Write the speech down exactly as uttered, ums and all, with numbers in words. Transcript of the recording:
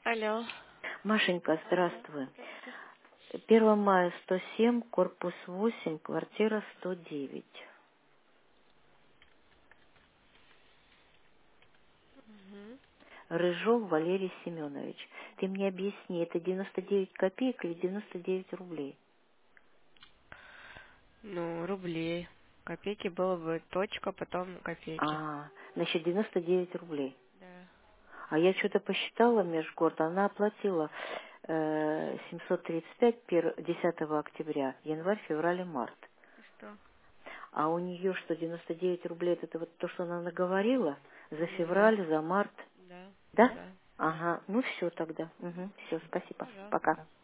Алло. Машенька, Алло. здравствуй. Здравствуйте. первое мая сто семь, корпус восемь, квартира сто девять. Мгм. Рыжов Валерий Семенович. Ты мне объясни, это девяносто девять копеек или девяносто девять рублей? Ну, рублей. Копейки было бы точка, потом копейки. А, значит, девяносто девять рублей. Да. А я что-то посчитала межгород, она оплатила э, семьсот тридцать пять пер- десятого октября, январь, февраль и март. И что? А у нее что, девяносто девять рублей, это вот то, что она наговорила за Ну да. февраль, за март? Да. Да? Да. Да. Ага, ну все тогда. Угу, все, спасибо. Пожалуйста. Пока.